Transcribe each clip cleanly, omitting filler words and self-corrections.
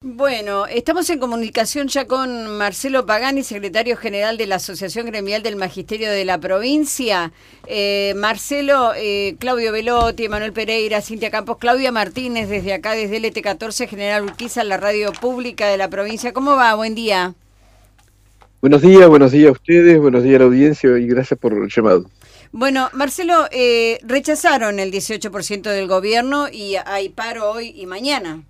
Bueno, estamos en comunicación ya con Marcelo Pagani, secretario general de la Asociación Gremial del Magisterio de la provincia. Marcelo, Claudio Velotti, Manuel Pereira, Cintia Campos, Claudia Martínez, desde acá, desde LT14, General Urquiza, la radio pública de la provincia. ¿Cómo va? Buen día. Buenos días a ustedes, buenos días a la audiencia y gracias por el llamado. Bueno, Marcelo, rechazaron el 18% del gobierno y hay paro hoy y mañana.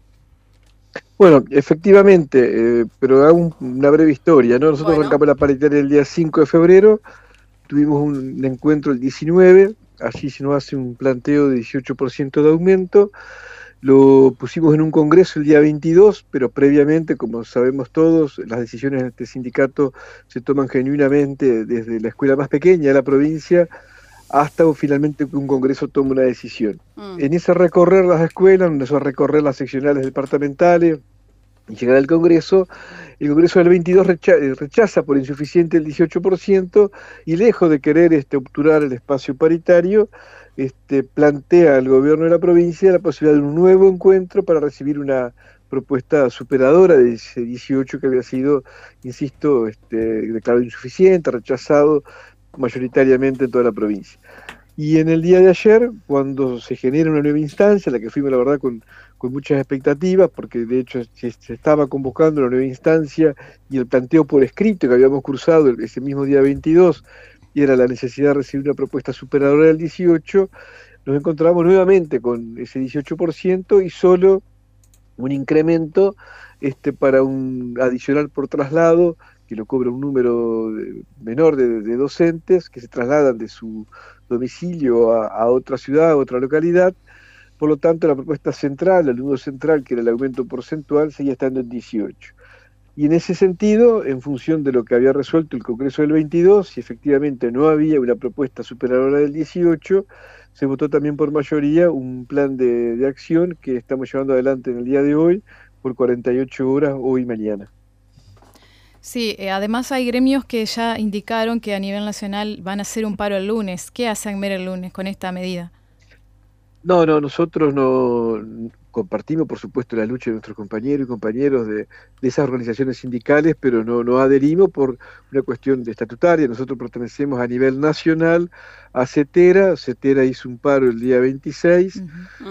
Bueno, efectivamente, pero hago una breve historia, ¿no? Nosotros arrancamos la paritaria el día 5 de febrero, tuvimos un encuentro el 19, allí se nos hace un planteo de 18% de aumento, lo pusimos en un congreso el día 22, pero previamente, como sabemos todos, las decisiones de este sindicato se toman genuinamente desde la escuela más pequeña de la provincia hasta finalmente que un congreso tome una decisión. En ese recorrer las escuelas, en eso recorrer las seccionales departamentales y llegar al Congreso, el Congreso del 22 rechaza por insuficiente el 18% y lejos de querer obturar el espacio paritario, plantea al gobierno de la provincia la posibilidad de un nuevo encuentro para recibir una propuesta superadora de ese 18 que había sido, insisto, declarado insuficiente, rechazado mayoritariamente en toda la provincia. Y en el día de ayer, cuando se genera una nueva instancia, la que fuimos la verdad con muchas expectativas, porque de hecho se estaba convocando una nueva instancia y el planteo por escrito que habíamos cursado ese mismo día 22, y era la necesidad de recibir una propuesta superadora del 18, nos encontramos nuevamente con ese 18% y solo un incremento para un adicional por traslado, que lo cobra un número menor de docentes que se trasladan de su domicilio a otra ciudad, a otra localidad. Por lo tanto, la propuesta central, el nudo central, que era el aumento porcentual, seguía estando en 18. Y en ese sentido, en función de lo que había resuelto el Congreso del 22, si efectivamente no había una propuesta superadora del 18, se votó también por mayoría un plan de acción que estamos llevando adelante en el día de hoy por 48 horas, hoy y mañana. Sí, además hay gremios que ya indicaron que a nivel nacional van a hacer un paro el lunes. ¿Qué hace ACMER el lunes con esta medida? No, nosotros no compartimos, por supuesto, la lucha de nuestros compañeros y compañeros de esas organizaciones sindicales, pero no adherimos por una cuestión de estatutaria. Nosotros pertenecemos a nivel nacional a CETERA. CETERA hizo un paro el día 26,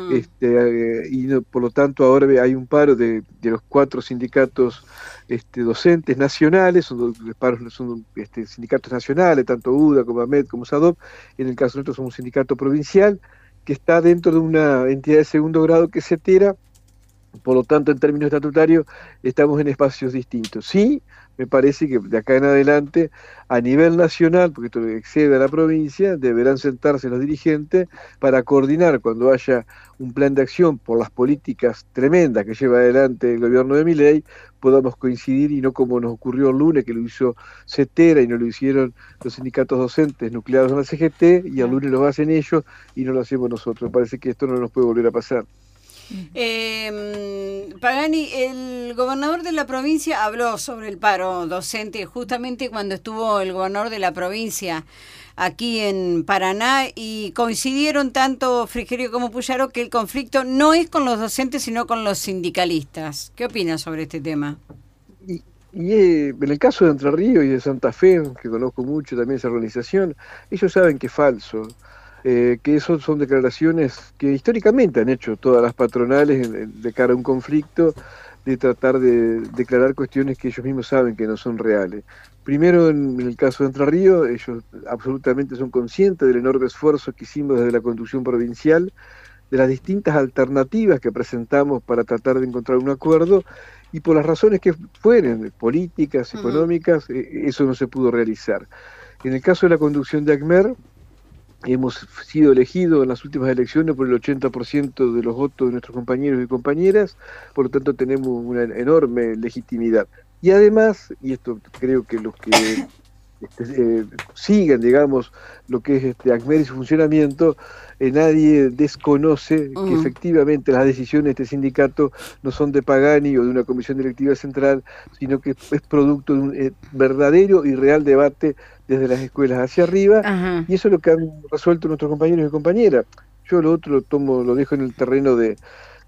y por lo tanto ahora hay un paro de los 4 sindicatos docentes nacionales, son sindicatos nacionales, tanto UDA como AMED como SADOP. En el caso nuestro somos un sindicato provincial, que está dentro de una entidad de segundo grado que es CETERA, por lo tanto, en términos estatutarios, estamos en espacios distintos. Sí, me parece que de acá en adelante, a nivel nacional, porque esto excede a la provincia, deberán sentarse los dirigentes para coordinar cuando haya un plan de acción por las políticas tremendas que lleva adelante el gobierno de Milei, podamos coincidir y no como nos ocurrió el lunes, que lo hizo CETERA y no lo hicieron los sindicatos docentes nucleados en la CGT, y el lunes lo hacen ellos y no lo hacemos nosotros. Me parece que esto no nos puede volver a pasar. Pagani, el gobernador de la provincia habló sobre el paro docente justamente cuando estuvo el gobernador de la provincia aquí en Paraná, y coincidieron tanto Frigerio como Puyaro que el conflicto no es con los docentes sino con los sindicalistas. ¿Qué opinas sobre este tema? Y en el caso de Entre Ríos y de Santa Fe, que conozco mucho también esa organización, ellos saben que es falso. Que eso son declaraciones que históricamente han hecho todas las patronales de cara a un conflicto, de tratar de declarar cuestiones que ellos mismos saben que no son reales. Primero, en el caso de Entre Ríos, ellos absolutamente son conscientes del enorme esfuerzo que hicimos desde la conducción provincial, de las distintas alternativas que presentamos para tratar de encontrar un acuerdo, y por las razones que fueren, políticas, económicas, eso no se pudo realizar. En el caso de la conducción de ACMER, hemos sido elegidos en las últimas elecciones por el 80% de los votos de nuestros compañeros y compañeras, por lo tanto tenemos una enorme legitimidad. Y además, y esto creo que los que sigan, digamos, lo que es ACMER y su funcionamiento, nadie desconoce que efectivamente las decisiones de este sindicato no son de Pagani o de una comisión directiva central, sino que es producto de un verdadero y real debate desde las escuelas hacia arriba. Y eso es lo que han resuelto nuestros compañeros y compañeras. Yo lo otro lo dejo en el terreno de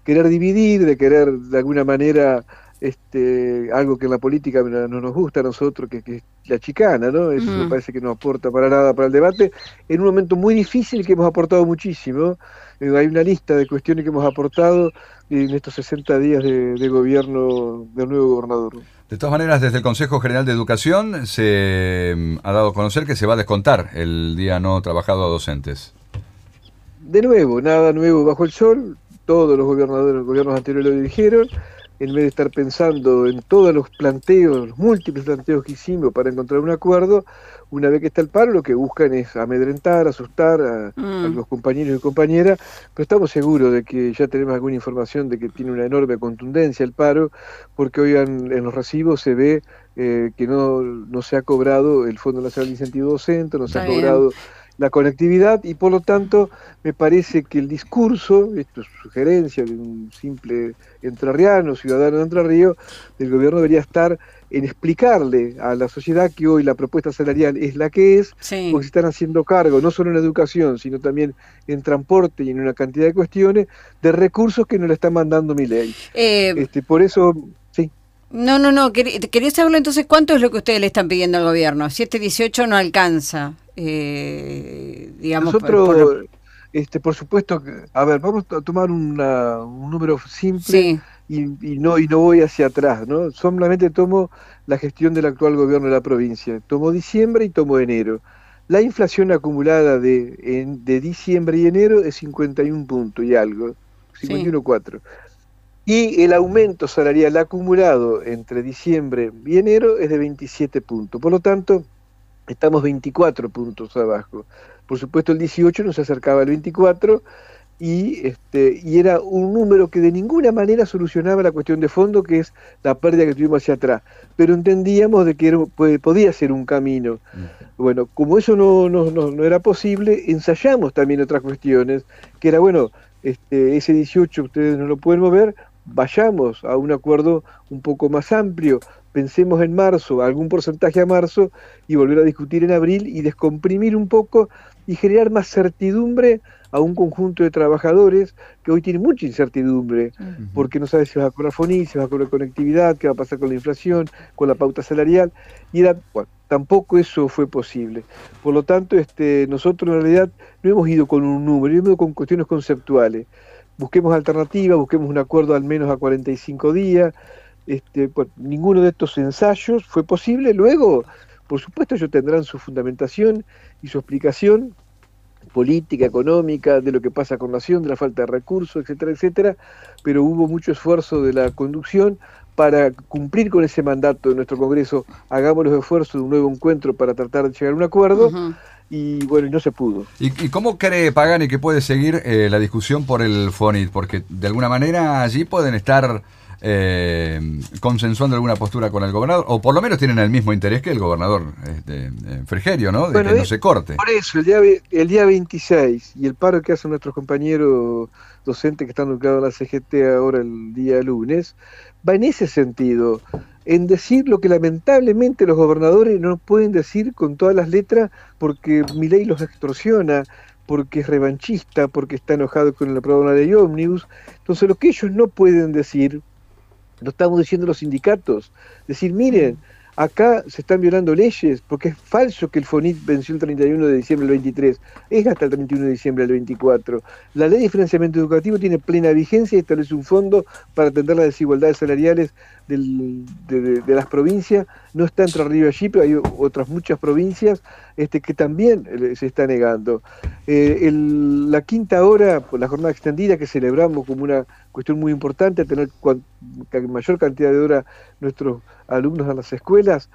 querer dividir, de querer de alguna manera algo que en la política no nos gusta a nosotros, que es la chicana, ¿no? Eso me parece que no aporta para nada para el debate, en un momento muy difícil que hemos aportado muchísimo. Hay una lista de cuestiones que hemos aportado en estos 60 días de gobierno del nuevo gobernador. De todas maneras, desde el Consejo General de Educación se ha dado a conocer que se va a descontar el día no trabajado a docentes. De nuevo, nada nuevo bajo el sol, todos los gobiernos anteriores lo dijeron, en vez de estar pensando en todos los planteos, los múltiples planteos que hicimos para encontrar un acuerdo, una vez que está el paro, lo que buscan es amedrentar, asustar a los compañeros y compañeras, pero estamos seguros de que ya tenemos alguna información de que tiene una enorme contundencia el paro, porque hoy en los recibos se ve que no se ha cobrado el Fondo Nacional de Incentivo Docente, no se ha cobrado la conectividad, y por lo tanto me parece que el discurso, esto es sugerencia de un simple entrerriano, ciudadano de Entre Ríos, del gobierno debería estar en explicarle a la sociedad que hoy la propuesta salarial es la que es, porque se están haciendo cargo, no solo en educación, sino también en transporte y en una cantidad de cuestiones, de recursos que nos le está mandando Milei. Por eso, sí. No, quería saberlo entonces, ¿cuánto es lo que ustedes le están pidiendo al gobierno? 718 no alcanza, digamos. Nosotros, por supuesto, a ver, vamos a tomar un número simple y no voy hacia atrás, ¿no? Solamente tomo la gestión del actual gobierno de la provincia. Tomo diciembre y tomo enero. La inflación acumulada de diciembre y enero es 51 puntos y algo, 51,4. Y el aumento salarial acumulado entre diciembre y enero es de 27 puntos. Por lo tanto, estamos 24 puntos abajo. Por supuesto, el 18 nos acercaba al 24 y era un número que de ninguna manera solucionaba la cuestión de fondo, que es la pérdida que tuvimos hacia atrás. Pero entendíamos de que podía ser un camino. Bueno, como eso no era posible, ensayamos también otras cuestiones, que era, bueno, ese 18 ustedes no lo pueden mover, vayamos a un acuerdo un poco más amplio, pensemos en marzo, algún porcentaje a marzo, y volver a discutir en abril y descomprimir un poco y generar más certidumbre a un conjunto de trabajadores que hoy tienen mucha incertidumbre, porque no sabe si va a cobrar FONI, si va a cobrar conectividad, qué va a pasar con la inflación, con la pauta salarial, y tampoco eso fue posible. Por lo tanto, nosotros en realidad no hemos ido con un número, hemos ido con cuestiones conceptuales. Busquemos alternativas, busquemos un acuerdo al menos a 45 días. Ninguno de estos ensayos fue posible. Luego, por supuesto, ellos tendrán su fundamentación y su explicación política, económica, de lo que pasa con Nación, de la falta de recursos, etcétera, etcétera, pero hubo mucho esfuerzo de la conducción para cumplir con ese mandato de nuestro Congreso. Hagamos los esfuerzos de un nuevo encuentro para tratar de llegar a un acuerdo. Y bueno, no se pudo. ¿Y cómo cree Pagani que puede seguir la discusión por el FONIT? Porque de alguna manera allí pueden estar consensuando alguna postura con el gobernador, o por lo menos tienen el mismo interés que el gobernador Frigerio, ¿no? De que no se corte. Por eso, el día 26, y el paro que hacen nuestros compañeros docentes que están nucleados en la CGT ahora el día lunes, va en ese sentido, en decir lo que lamentablemente los gobernadores no pueden decir con todas las letras, porque Milei los extorsiona, porque es revanchista, porque está enojado con el aprobado de la ley ómnibus. Entonces lo que ellos no pueden decir, lo estamos diciendo los sindicatos, decir, miren, acá se están violando leyes, porque es falso que el FONIT venció el 31 de diciembre del 23, es hasta el 31 de diciembre del 24. La ley de financiamiento educativo tiene plena vigencia y establece un fondo para atender las desigualdades salariales de las provincias. No está Entre Ríos allí, pero hay otras muchas provincias que también se está negando. La quinta hora, por la jornada extendida que celebramos como una cuestión muy importante, tener mayor cantidad de horas nuestros alumnos a las escuelas,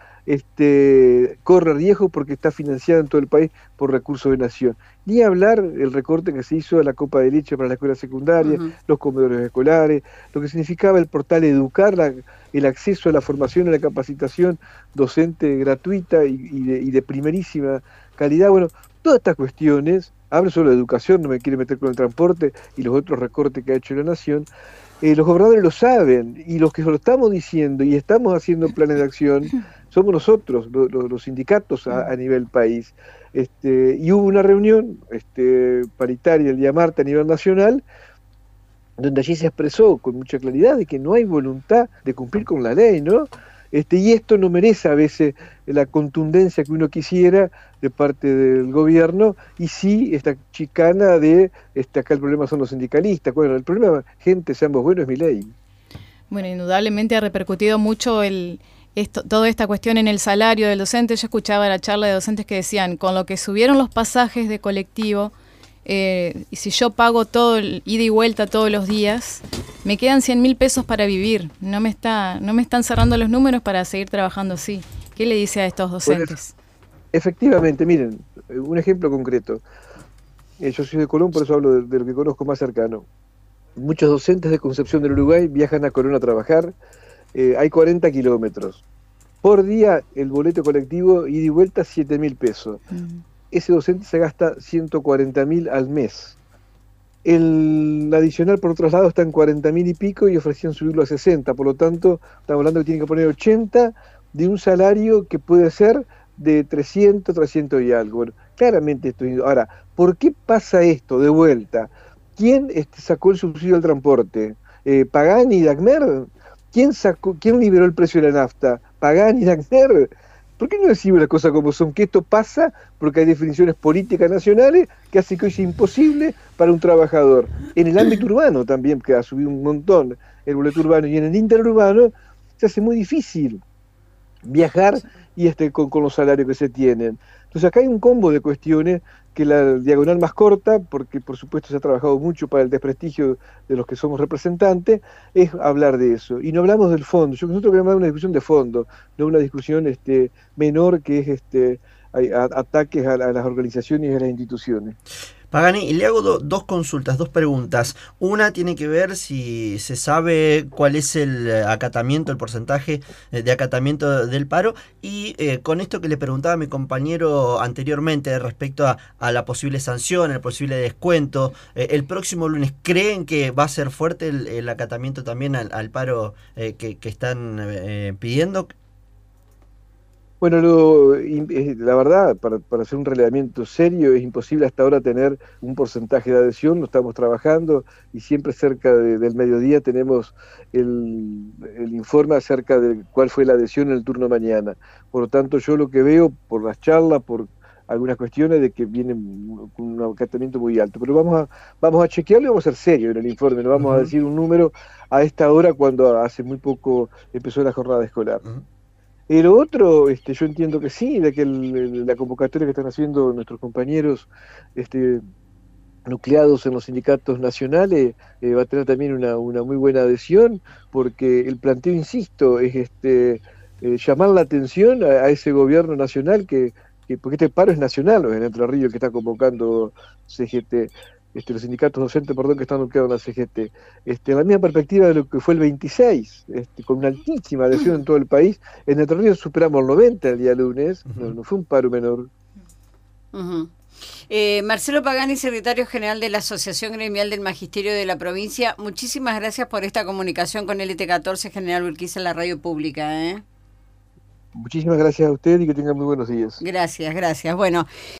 corre riesgo porque está financiada en todo el país por recursos de nación. Ni hablar el recorte que se hizo a la copa de leche para la escuela secundaria, los comedores escolares, lo que significaba el portal Educar, el acceso a la formación y la capacitación docente gratuita y de primerísima calidad. Bueno, todas estas cuestiones, hablo solo de educación, no me quiero meter con el transporte y los otros recortes que ha hecho la nación. Los gobernadores lo saben, y los que lo estamos diciendo y estamos haciendo planes de acción somos nosotros, los sindicatos a nivel país. Y hubo una reunión paritaria el día martes a nivel nacional, donde allí se expresó con mucha claridad de que no hay voluntad de cumplir con la ley, ¿no? Y esto no merece a veces la contundencia que uno quisiera de parte del gobierno, y sí esta chicana de, acá el problema son los sindicalistas. Bueno, el problema, gente, seamos buenos, es mi ley. Bueno, indudablemente ha repercutido mucho toda esta cuestión en el salario del docente. Yo escuchaba la charla de docentes que decían, con lo que subieron los pasajes de colectivo, y si yo pago todo el ida y vuelta todos los días, me quedan 100.000 pesos para vivir. No me están cerrando los números para seguir trabajando así. ¿Qué le dice a estos docentes? Bueno, efectivamente, miren, un ejemplo concreto. Yo soy de Colón, por eso hablo de lo que conozco más cercano. Muchos docentes de Concepción del Uruguay viajan a Colón a trabajar. Hay 40 kilómetros. Por día, el boleto colectivo ida y vuelta, 7.000 pesos. Ese docente se gasta 140.000 al mes. El adicional, por otro lado, está en 40.000 y pico y ofrecían subirlo a 60. Por lo tanto, estamos hablando que tienen que poner 80 de un salario que puede ser de 300 y algo. Bueno, claramente esto. Ahora, ¿por qué pasa esto de vuelta? ¿Quién sacó el subsidio al transporte? ¿Pagani, Dagmer? ¿Quién liberó el precio de la nafta? ¿Pagani, Dagmer? ¿Por qué no decimos las cosas como son? Que esto pasa porque hay definiciones políticas nacionales que hacen que hoy sea imposible para un trabajador. En el ámbito urbano también, que ha subido un montón el boleto urbano, y en el interurbano se hace muy difícil viajar y con los salarios que se tienen. Entonces acá hay un combo de cuestiones que la diagonal más corta, porque por supuesto se ha trabajado mucho para el desprestigio de los que somos representantes, es hablar de eso. Y no hablamos del fondo. Nosotros queremos dar una discusión de fondo, no una discusión menor que es ataques a las organizaciones y a las instituciones. Pagani, le hago dos consultas, dos preguntas. Una tiene que ver si se sabe cuál es el acatamiento, el porcentaje de acatamiento del paro, y con esto que le preguntaba a mi compañero anteriormente respecto a la posible sanción, el posible descuento, el próximo lunes, ¿creen que va a ser fuerte el acatamiento también al paro que están pidiendo? Bueno, la verdad, para hacer un relevamiento serio, es imposible hasta ahora tener un porcentaje de adhesión. Lo estamos trabajando y siempre cerca del mediodía tenemos el informe acerca de cuál fue la adhesión en el turno mañana. Por lo tanto, yo lo que veo por las charlas, por algunas cuestiones de que vienen con un acatamiento muy alto. Pero vamos a chequearlo y vamos a ser serios en el informe. No vamos a decir un número a esta hora cuando hace muy poco empezó la jornada escolar. Y lo otro, yo entiendo que sí, de que la convocatoria que están haciendo nuestros compañeros nucleados en los sindicatos nacionales va a tener también una muy buena adhesión, porque el planteo, insisto, es llamar la atención a ese gobierno nacional, porque este paro es nacional, en Entre Ríos, que está convocando CGT. Los sindicatos docentes, que están nucleados en la CGT, la misma perspectiva de lo que fue el 26, con una altísima adhesión en todo el país. En Entre Ríos superamos el 90 el día lunes, no fue un paro menor. Marcelo Pagani, secretario general de la Asociación Gremial del Magisterio de la Provincia, muchísimas gracias por esta comunicación con LT14, General Urquiza, en la radio pública. Muchísimas gracias a usted y que tengan muy buenos días. Gracias. Bueno.